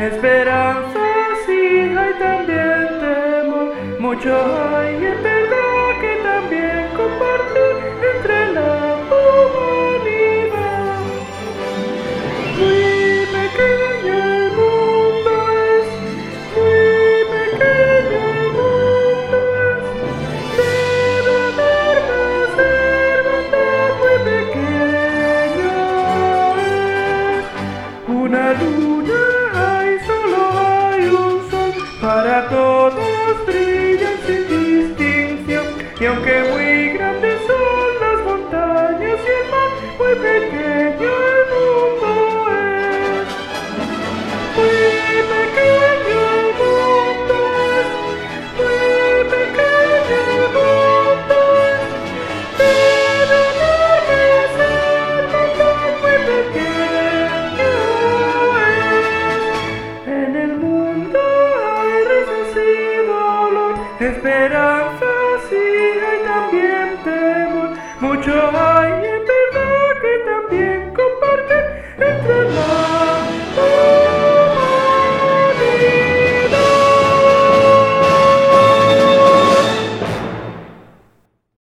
Esperanza sí hay, también temor, mucho hay en verdad que también compartir entre la humanidad. Muy pequeño el mundo es, muy pequeño el mundo es, debe haber más hermandad, muy pequeño es. Una luna hay, solo hay un sol, para todos brillan sin distinción, y aunque muy grandes son las montañas y el mar, muy pequeño el mundo es. Muy pequeño el mundo es, muy pequeño el mundo es, debe haber más hermandad, muy pequeño es. En el mundo hay risas y dolor, esperanza sí hay, también temor, mucho hay